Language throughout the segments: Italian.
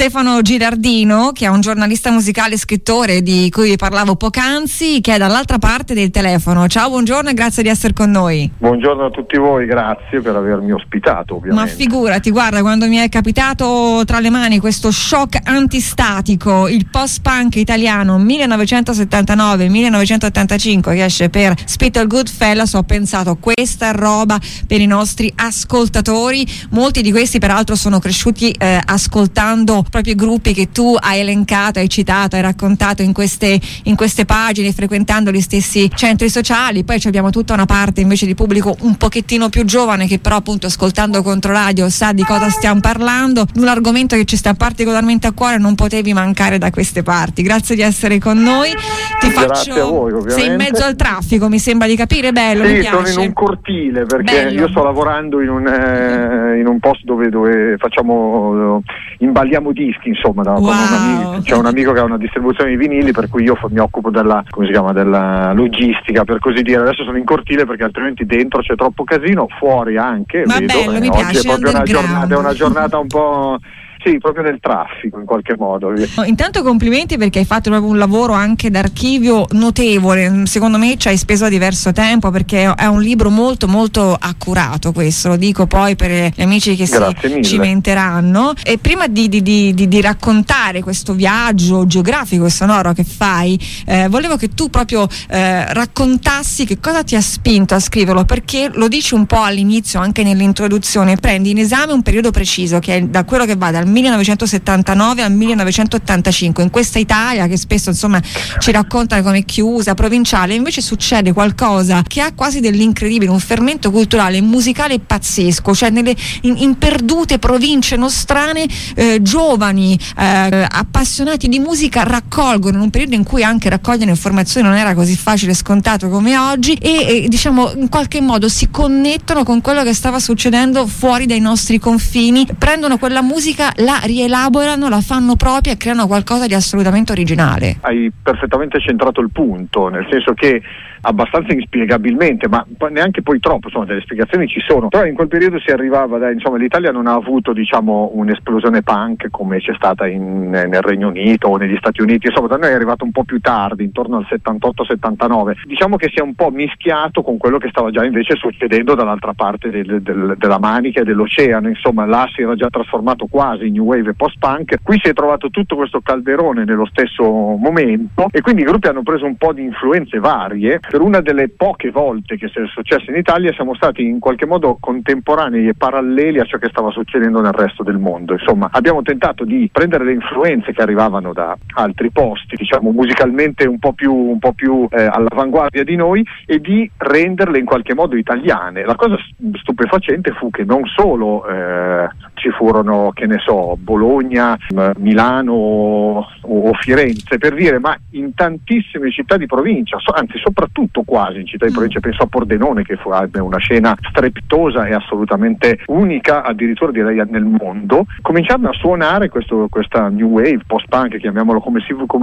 Stefano Girardino, che è un giornalista musicale e scrittore di cui vi parlavo poc'anzi, che è dall'altra parte del telefono. Ciao, buongiorno e grazie di essere con noi. Buongiorno a tutti voi, grazie per avermi ospitato, ovviamente. Ma figurati, guarda, quando mi è capitato tra le mani questo shock antistatico, il post-punk italiano 1979-1985 che esce per Spit All Goodfellas, ho pensato questa è roba per i nostri ascoltatori. Molti di questi peraltro sono cresciuti ascoltando proprio i gruppi che tu hai elencato, hai citato, hai raccontato in queste pagine, frequentando gli stessi centri sociali. Poi abbiamo tutta una parte invece di pubblico un pochettino più giovane che però appunto ascoltando Controradio sa di cosa stiamo parlando. Un argomento che ci sta particolarmente a cuore, non potevi mancare da queste parti. Grazie di essere con noi. Grazie a voi, ovviamente. Sei in mezzo al traffico, mi sembra di capire, bello, sì, mi piace. Sono in un cortile perché bello. Io sto lavorando in un posto dove imballiamo dischi, insomma, c'è un amico che ha una distribuzione di vinili, per cui io mi occupo della logistica, per così dire. Adesso sono in cortile perché altrimenti dentro c'è troppo casino, fuori anche. Ma vedo, bello, mi oggi piace. È proprio una giornata un po'. Sì, proprio nel traffico in qualche modo. Intanto complimenti perché hai fatto proprio un lavoro anche d'archivio notevole, secondo me ci hai speso diverso tempo perché è un libro molto molto accurato, questo lo dico poi per gli amici che si cimenteranno. E prima di raccontare questo viaggio geografico e sonoro che fai, volevo che tu proprio raccontassi che cosa ti ha spinto a scriverlo, perché lo dici un po' all'inizio anche nell'introduzione, prendi in esame un periodo preciso che è da quello che va dal 1979 al 1985, in questa Italia che spesso insomma ci raccontano come chiusa, provinciale. Invece succede qualcosa che ha quasi dell'incredibile, un fermento culturale e musicale pazzesco, cioè in perdute province nostrane giovani appassionati di musica raccolgono, in un periodo in cui anche raccogliere informazioni non era così facile e scontato come oggi, e diciamo in qualche modo si connettono con quello che stava succedendo fuori dai nostri confini, prendono quella musica, la rielaborano, la fanno propria e creano qualcosa di assolutamente originale. Hai perfettamente centrato il punto, nel senso che abbastanza inspiegabilmente, ma neanche poi troppo, insomma delle spiegazioni ci sono, però in quel periodo si arrivava l'Italia non ha avuto un'esplosione punk come c'è stata nel Regno Unito o negli Stati Uniti, insomma da noi è arrivato un po' più tardi, intorno al 78-79, diciamo che si è un po' mischiato con quello che stava già invece succedendo dall'altra parte della Manica e dell'oceano, insomma là si era già trasformato quasi in new wave e post-punk, qui si è trovato tutto questo calderone nello stesso momento e quindi i gruppi hanno preso un po' di influenze varie. Per una delle poche volte che è successo in Italia siamo stati in qualche modo contemporanei e paralleli a ciò che stava succedendo nel resto del mondo. Insomma, abbiamo tentato di prendere le influenze che arrivavano da altri posti, diciamo musicalmente un po' più all'avanguardia di noi, e di renderle in qualche modo italiane. La cosa stupefacente fu che non solo ci furono, che ne so, Bologna, Milano o Firenze, per dire, ma in tantissime città di provincia, anzi soprattutto quasi in città di provincia, penso a Pordenone che fu una scena strepitosa e assolutamente unica, addirittura direi nel mondo, cominciarono a suonare questa new wave, post-punk, chiamiamolo come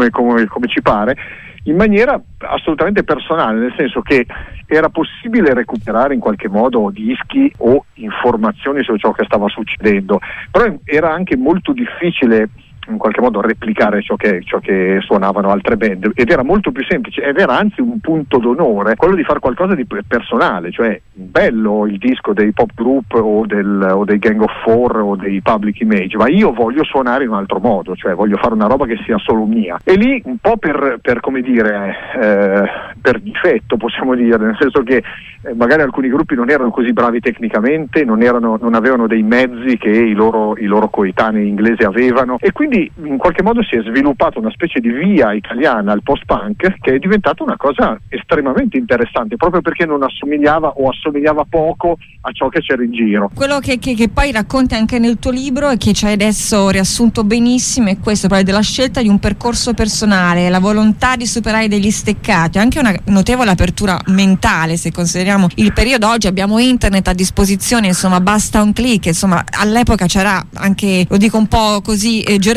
ci pare, in maniera assolutamente personale, nel senso che era possibile recuperare in qualche modo dischi o informazioni su ciò che stava succedendo, però era anche molto difficile in qualche modo replicare ciò che suonavano altre band, ed era molto più semplice, ed era anzi un punto d'onore quello di fare qualcosa di personale, cioè bello il disco dei pop group o dei Gang of Four o dei Public Image, ma io voglio suonare in un altro modo, cioè voglio fare una roba che sia solo mia. E lì un po' per come dire per difetto, possiamo dire, nel senso che magari alcuni gruppi non erano così bravi tecnicamente, non avevano dei mezzi che i loro coetanei inglesi avevano, e quindi in qualche modo si è sviluppata una specie di via italiana al post-punk che è diventata una cosa estremamente interessante, proprio perché non assomigliava o assomigliava poco a ciò che c'era in giro. Quello che poi racconti anche nel tuo libro e che ci hai adesso riassunto benissimo è questo, proprio della scelta di un percorso personale, la volontà di superare degli steccati, anche una notevole apertura mentale. Se consideriamo il periodo, oggi abbiamo internet a disposizione, insomma basta un click, insomma all'epoca c'era anche, lo dico un po' così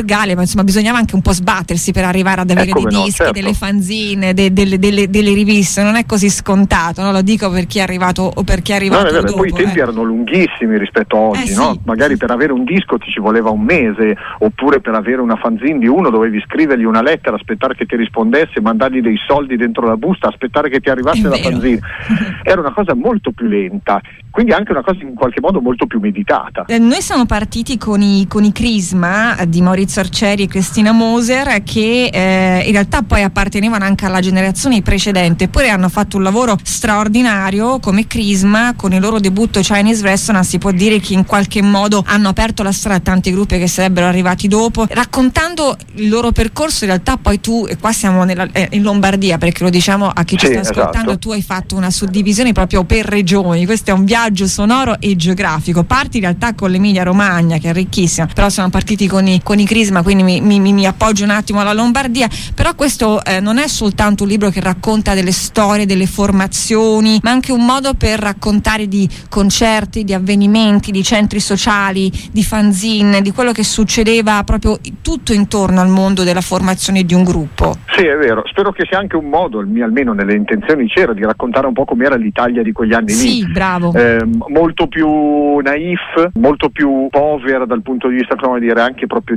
albergale, ma insomma bisognava anche un po' sbattersi per arrivare ad avere dei dischi, certo. delle fanzine, delle riviste. Non è così scontato, no? Lo dico per chi è arrivato o per chi è arrivato dopo. Poi i tempi erano lunghissimi rispetto a oggi, no? Sì. Magari per avere un disco ci voleva un mese, oppure per avere una fanzine di uno dovevi scrivergli una lettera, aspettare che ti rispondesse, mandargli dei soldi dentro la busta, aspettare che ti arrivasse la fanzine. Era una cosa molto più lenta, quindi anche una cosa in qualche modo molto più meditata. Noi siamo partiti con i Crisma di Maurizio Arcieri e Cristina Moser, che in realtà poi appartenevano anche alla generazione precedente, eppure hanno fatto un lavoro straordinario come Crisma. Con il loro debutto Chinese Restaurant si può dire che in qualche modo hanno aperto la strada a tanti gruppi che sarebbero arrivati dopo, raccontando il loro percorso. In realtà poi tu, e qua siamo in Lombardia, perché lo diciamo a chi ci sta ascoltando, esatto. Tu hai fatto una suddivisione proprio per regioni. Questo è un viaggio sonoro e geografico. Parti in realtà con l'Emilia Romagna, che è ricchissima, però siamo partiti con i Crisma, quindi mi appoggio un attimo alla Lombardia. Però questo non è soltanto un libro che racconta delle storie, delle formazioni, ma anche un modo per raccontare di concerti, di avvenimenti, di centri sociali, di fanzine, di quello che succedeva proprio tutto intorno al mondo della formazione di un gruppo. Sì, è vero, spero che sia anche un modo, almeno nelle intenzioni c'era, di raccontare un po' com'era l'Italia di quegli anni lì. Sì, bravo. Molto più naif, molto più povera dal punto di vista, come dire, anche proprio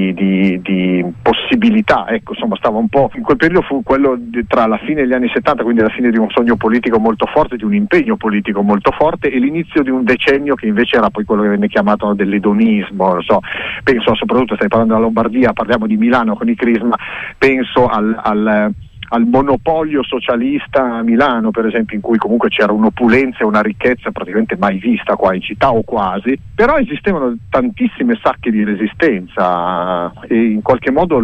di possibilità. Ecco, insomma, stava un po'. In quel periodo fu quello tra la fine degli anni 70, quindi la fine di un sogno politico molto forte, di un impegno politico molto forte, e l'inizio di un decennio che invece era poi quello che venne chiamato dell'edonismo. Non so, penso soprattutto, stai parlando della Lombardia, parliamo di Milano con i Crisma, penso al monopolio socialista a Milano, per esempio, in cui comunque c'era un'opulenza e una ricchezza praticamente mai vista qua in città, o quasi, però esistevano tantissime sacche di resistenza e in qualche modo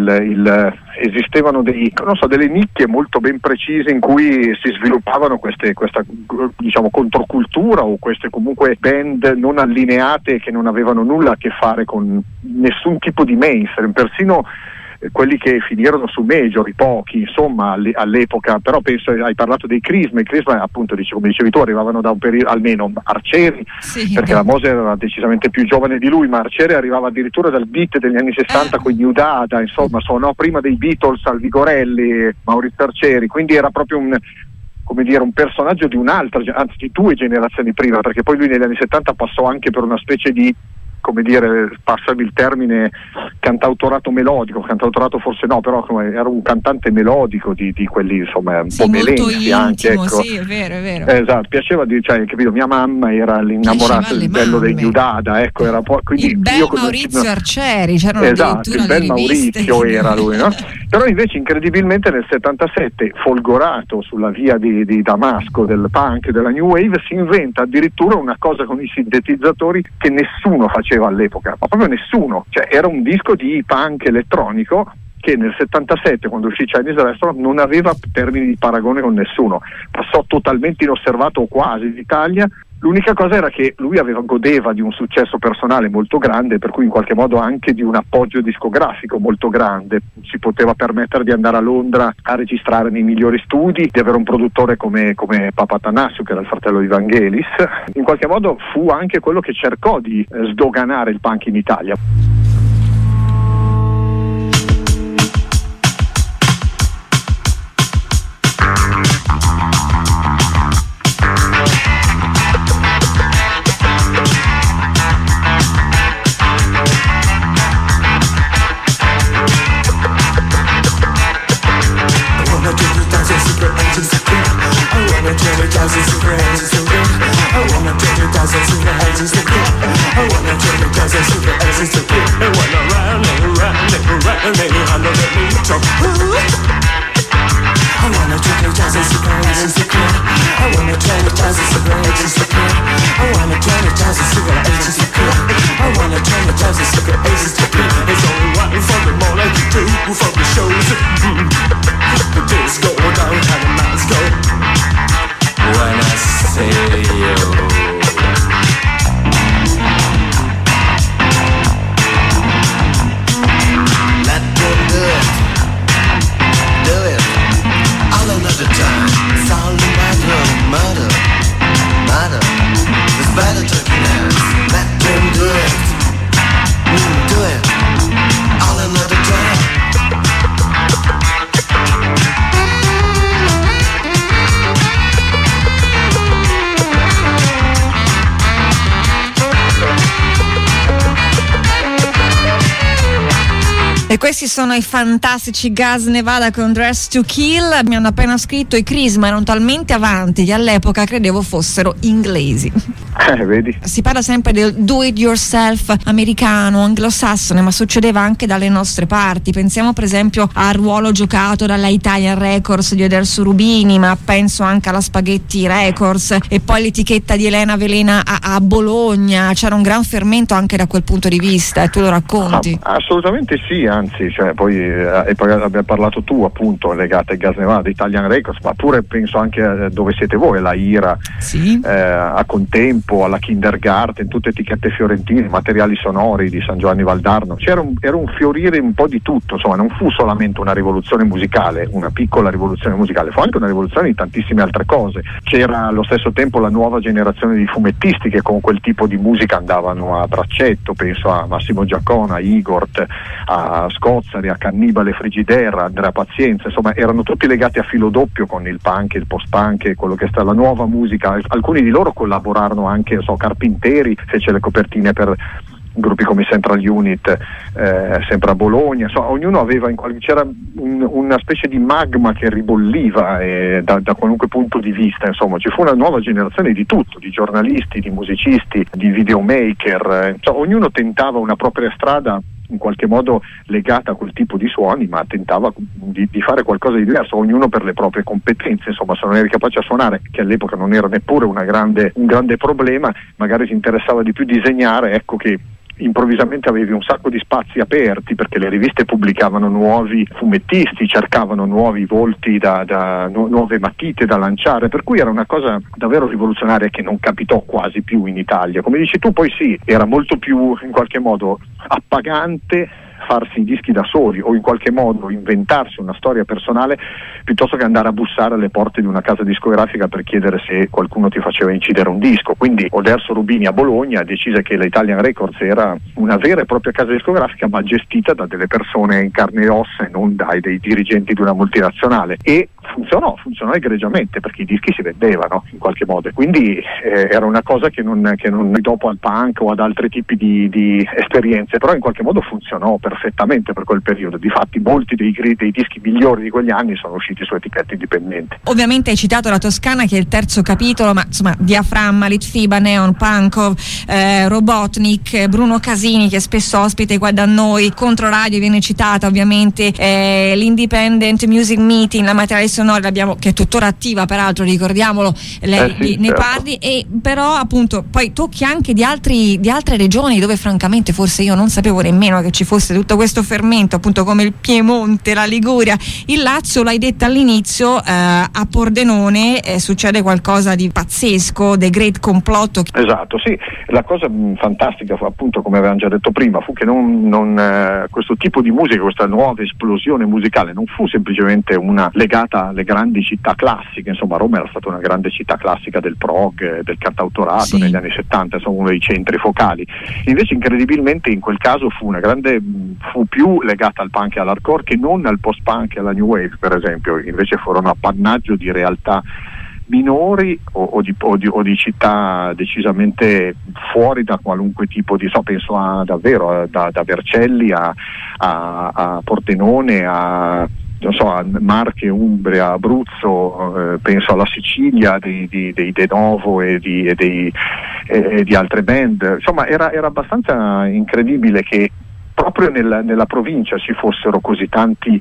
esistevano delle nicchie molto ben precise in cui si sviluppavano questa diciamo controcultura, o queste comunque band non allineate che non avevano nulla a che fare con nessun tipo di mainstream, persino quelli che finirono su major, i pochi, insomma, all'epoca. Però penso, hai parlato dei Crisma, i Crisma appunto, come dicevi tu, arrivavano da un periodo, almeno Arcieri, sì, perché la Moser era decisamente più giovane di lui, ma Arcieri arrivava addirittura dal beat degli anni 60 con New Dada, insomma, suonò prima dei Beatles al Vigorelli, Maurizio Arcieri, quindi era proprio un personaggio di un'altra, anzi di 2 generazioni prima, perché poi lui negli anni 70 passò anche per una specie di, come dire, passami il termine, cantautorato melodico, cantautorato forse no, però era un cantante melodico di quelli, insomma, un po' melenzi anche, ecco. Sì, è vero. Esatto, piaceva capito, mia mamma era l'innamorata del bello dei New Dada, ecco, era quindi il bel Maurizio Arcieri, c'erano esatto, il bel Maurizio era lui, no? Però invece incredibilmente nel 77, folgorato sulla via di Damasco del punk, della New Wave, si inventa addirittura una cosa con i sintetizzatori che nessuno faceva all'epoca, ma proprio nessuno, cioè era un disco di punk elettronico che nel 77, quando uscì Chinese Restaurant, non aveva termini di paragone con nessuno, passò totalmente inosservato, o quasi, in Italia. L'unica cosa era che lui godeva di un successo personale molto grande, per cui in qualche modo anche di un appoggio discografico molto grande. Si poteva permettere di andare a Londra a registrare nei migliori studi, di avere un produttore come Papa Tanassio, che era il fratello di Vangelis. In qualche modo fu anche quello che cercò di sdoganare il punk in Italia. It's all a matter of murder. E questi sono i fantastici Gas Nevada con Dress to Kill. Mi hanno appena scritto: i Crisma erano talmente avanti che all'epoca credevo fossero inglesi. Vedi? Si parla sempre del do it yourself americano, anglosassone, ma succedeva anche dalle nostre parti. Pensiamo per esempio al ruolo giocato dalla Italian Records di Oderzo Rubini, ma penso anche alla Spaghetti Records e poi l'etichetta di Elena Velena a Bologna. C'era un gran fermento anche da quel punto di vista, e tu lo racconti. Assolutamente sì, anzi, cioè, poi abbiamo parlato tu appunto legate ai Gas Nevada, Italian Records, ma pure penso anche a dove siete voi, la IRA, sì. A Contempo, alla Kindergarten, tutte etichette fiorentine, materiali sonori di San Giovanni Valdarno. Era un fiorire un po' di tutto, insomma, non fu solamente una rivoluzione musicale, una piccola rivoluzione musicale, fu anche una rivoluzione di tantissime allo cose. C'era allo stesso tempo la nuova generazione di fumettisti che con quel tipo di musica andavano a braccetto, penso a Massimo Giacona, a Igort, a Scozzari, a Cannibale Frigidaire, a Andrea Pazienza, insomma erano tutti legati a filo doppio con il punk, il post-punk e quello che è stata la nuova musica. Alcuni di loro collaborarono anche, Carpinteri fece le copertine per gruppi come Central Unit, sempre a Bologna, ognuno aveva c'era una specie di magma che ribolliva da qualunque punto di vista, insomma ci fu una nuova generazione di tutto, di giornalisti, di musicisti, di videomaker, ognuno tentava una propria strada in qualche modo legata a quel tipo di suoni, ma tentava di fare qualcosa di diverso, ognuno per le proprie competenze. Insomma, se non eri capace a suonare, che all'epoca non era neppure un grande problema, magari ti interessava di più disegnare, ecco che improvvisamente avevi un sacco di spazi aperti, perché le riviste pubblicavano nuovi fumettisti, cercavano nuovi volti, nuove matite da lanciare, per cui era una cosa davvero rivoluzionaria che non capitò quasi più in Italia. Come dici tu, poi sì, era molto più in qualche modo appagante farsi i dischi da soli o in qualche modo inventarsi una storia personale piuttosto che andare a bussare alle porte di una casa discografica per chiedere se qualcuno ti faceva incidere un disco. Quindi Oderzo Rubini a Bologna decise che l'Italian Records era una vera e propria casa discografica, ma gestita da delle persone in carne e ossa e non dei dirigenti di una multinazionale, e funzionò egregiamente perché i dischi si vendevano in qualche modo, quindi era una cosa che non dopo al punk o ad altri tipi di esperienze, però in qualche modo funzionò perfettamente per quel periodo. Difatti molti dei dischi migliori di quegli anni sono usciti su etichette indipendenti. Ovviamente hai citato la Toscana, che è il terzo capitolo, ma insomma Diaframma, Litfiba, Neon, Pankov, Robotnik, Bruno Casini, che è spesso ospite qua da noi, Controradio viene citata ovviamente, l'Independent Music Meeting, la Materiali Sonori l'abbiamo, che è tuttora attiva peraltro, ricordiamolo, lei ne parli, e però appunto poi tocchi anche di altre regioni dove francamente forse io non sapevo nemmeno che ci fosse tutto questo fermento, appunto come il Piemonte, la Liguria, il Lazio. L'hai detta all'inizio, a Pordenone succede qualcosa di pazzesco, The Great Complotto. Esatto, sì, la cosa fantastica fu appunto, come avevamo già detto prima, fu che questo tipo di musica, questa nuova esplosione musicale non fu semplicemente una legata alle grandi città classiche. Insomma, Roma era stata una grande città classica del prog, del cantautorato, sì, negli anni 70, insomma uno dei centri focali. Invece incredibilmente in quel caso fu più legata al punk e all'hardcore che non al post-punk e alla new wave, per esempio. Invece furono appannaggio di realtà minori o di città decisamente fuori da qualunque tipo di, penso da Vercelli a Pordenone, a Marche, Umbria, Abruzzo, penso alla Sicilia dei De Novo e di altre band. Insomma era abbastanza incredibile che proprio nella provincia ci fossero così tanti,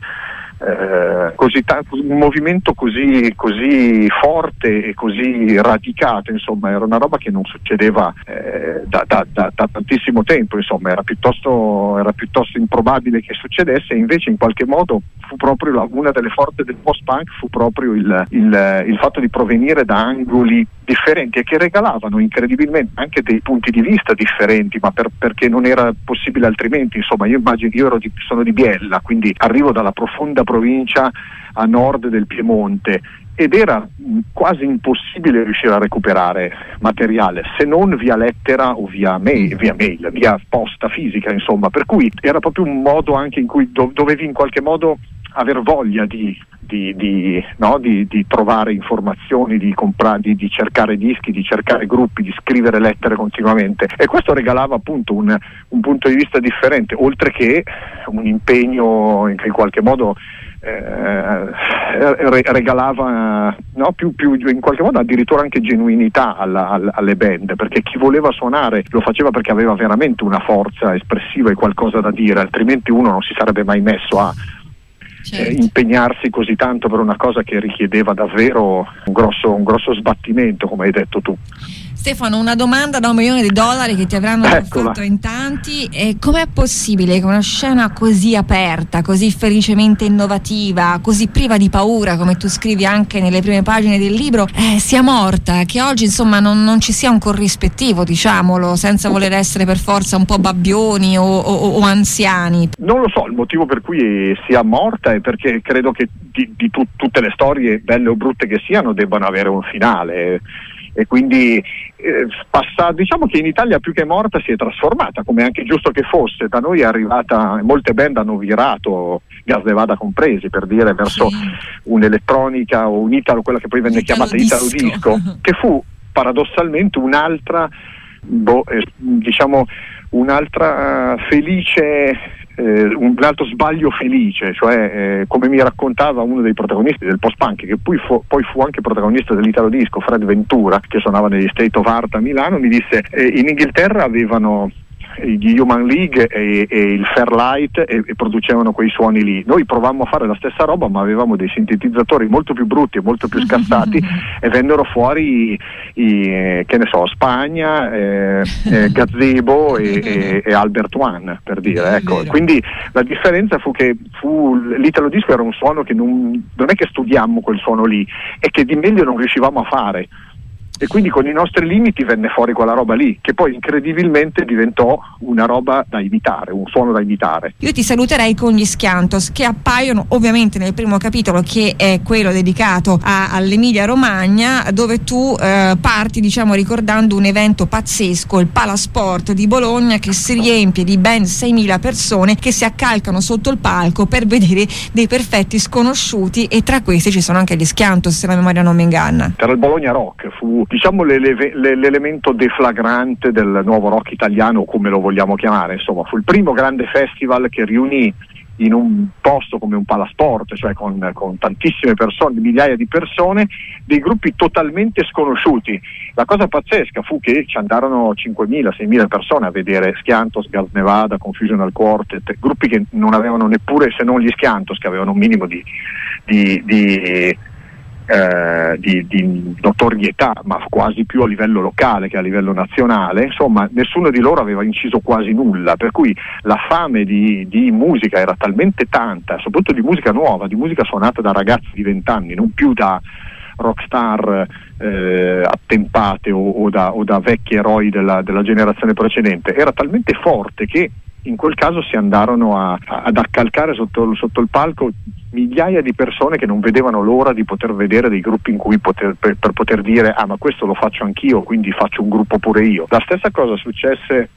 un movimento così forte e così radicato. Insomma era una roba che non succedeva da tantissimo tempo, insomma era piuttosto improbabile che succedesse, e invece in qualche modo fu proprio una delle forze del post-punk, fu proprio il fatto di provenire da angoli differenti e che regalavano incredibilmente anche dei punti di vista differenti, ma perché non era possibile altrimenti. Insomma, io immagino, sono di Biella, quindi arrivo dalla profonda provincia a nord del Piemonte, ed era quasi impossibile riuscire a recuperare materiale se non via lettera o via mail, via posta fisica, insomma, per cui era proprio un modo anche in cui dovevi in qualche modo aver voglia di trovare informazioni, di cercare dischi, di cercare gruppi, di scrivere lettere continuamente, e questo regalava appunto un punto di vista differente, oltre che un impegno che in qualche modo regalava più in qualche modo addirittura anche genuinità alle band, perché chi voleva suonare lo faceva perché aveva veramente una forza espressiva e qualcosa da dire, altrimenti uno non si sarebbe mai messo a impegnarsi così tanto per una cosa che richiedeva davvero un grosso sbattimento, come hai detto tu. Stefano, una domanda da $1 milione che ti avranno fatto in tanti: com'è possibile che una scena così aperta, così felicemente innovativa, così priva di paura, come tu scrivi anche nelle prime pagine del libro, sia morta, che oggi insomma non ci sia un corrispettivo, diciamolo, senza voler essere per forza un po' babbioni o anziani? Non lo so il motivo per cui sia morta, è perché credo che tutte le storie, belle o brutte che siano, debbano avere un finale. E quindi diciamo che in Italia più che morta si è trasformata, come è anche giusto che fosse. Da noi è arrivata, molte band hanno virato, Gas Nevada compresi, per dire, verso un'elettronica o un italo, quella che poi venne chiamata italo disco, che fu paradossalmente un'altra felice, un altro sbaglio felice, cioè come mi raccontava uno dei protagonisti del post-punk, che poi fu anche protagonista dell'italo disco, Fred Ventura, che suonava negli State of Art a Milano, mi disse in Inghilterra avevano gli Human League e il Fairlight e producevano quei suoni lì. Noi provammo a fare la stessa roba, ma avevamo dei sintetizzatori molto più brutti e molto più scassati e vennero fuori Spagna, Gazebo e Albert One, per dire, ecco. Quindi la differenza fu che l'italo disco era un suono che non è che studiammo quel suono lì, è che di meglio non riuscivamo a fare. E quindi con i nostri limiti venne fuori quella roba lì, che poi incredibilmente diventò una roba da imitare, un suono da imitare. Io ti saluterei con gli Schiantos, che appaiono ovviamente nel primo capitolo, che è quello dedicato all'Emilia Romagna, dove tu parti, diciamo, ricordando un evento pazzesco, il Palasport di Bologna, che si riempie di ben 6.000 persone che si accalcano sotto il palco per vedere dei perfetti sconosciuti, e tra questi ci sono anche gli Schiantos, se la memoria non mi inganna. Era il Bologna Rock, fu diciamo l'elemento deflagrante del nuovo rock italiano, come lo vogliamo chiamare, insomma fu il primo grande festival che riunì in un posto come un Palasport, cioè con tantissime persone, migliaia di persone, dei gruppi totalmente sconosciuti. La cosa pazzesca fu che ci andarono 5.000-6.000 persone a vedere Schiantos, Gas Nevada, Confusional Quartet, gruppi che non avevano neppure, se non gli Schiantos, che avevano un minimo di notorietà, ma quasi più a livello locale che a livello nazionale. Insomma, nessuno di loro aveva inciso quasi nulla, per cui la fame di musica era talmente tanta, soprattutto di musica nuova, di musica suonata da ragazzi di 20 anni, non più da rockstar attempate o da vecchi eroi della generazione precedente. Era talmente forte che in quel caso si andarono ad accalcare sotto il palco migliaia di persone che non vedevano l'ora di poter vedere dei gruppi in cui per poter dire ma questo lo faccio anch'io, quindi faccio un gruppo pure io. La stessa cosa successe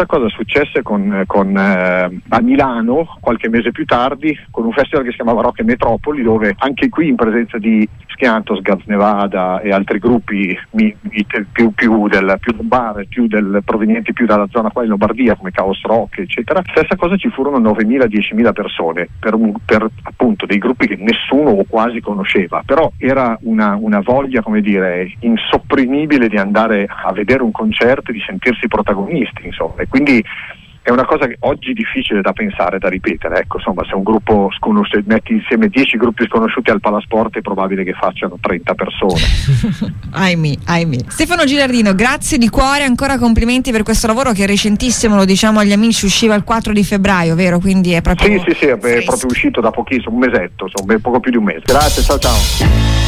a Milano qualche mese più tardi, con un festival che si chiamava Rock e Metropoli, dove anche qui, in presenza di Schiantos, Gas Nevada e altri gruppi più lombare, provenienti più dalla zona qua in Lombardia, come Chaos Rock, eccetera, stessa cosa, ci furono 9.000-10.000 persone per appunto dei gruppi che nessuno o quasi conosceva, però era una voglia, come dire, insopprimibile di andare a vedere un concerto e di sentirsi protagonisti, insomma, e quindi è una cosa che oggi è difficile da pensare, da ripetere, ecco, insomma, se un gruppo metti insieme 10 gruppi sconosciuti al Palasport, è probabile che facciano 30 persone. ahimè. Stefano Gilardino, grazie di cuore, ancora complimenti per questo lavoro che è recentissimo, lo diciamo agli amici, usciva il 4 di febbraio, vero? Quindi è proprio sì, è proprio uscito da pochissimo, un mesetto, insomma, poco più di un mese. Grazie, ciao.